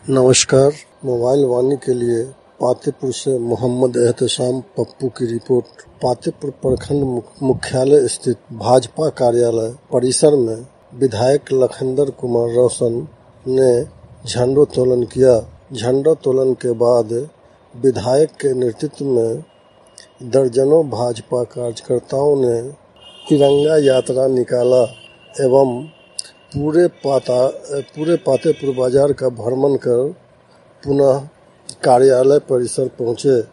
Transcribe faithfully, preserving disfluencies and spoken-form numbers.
नमस्कार। मोबाइल वाणी के लिए पातेपुर से मोहम्मद एहतेशाम पप्पू की रिपोर्ट। पातेपुर प्रखंड मुख्यालय स्थित भाजपा कार्यालय परिसर में विधायक लखिंदर कुमार रोशन ने झंडोत्तोलन किया। झंडोत्तोलन के बाद विधायक के नेतृत्व में दर्जनों भाजपा कार्यकर्ताओं ने तिरंगा यात्रा निकाला एवं पूरे पाता पूरे पातेपुर बाजार का भ्रमण कर पुनः कार्यालय परिसर पहुंचे।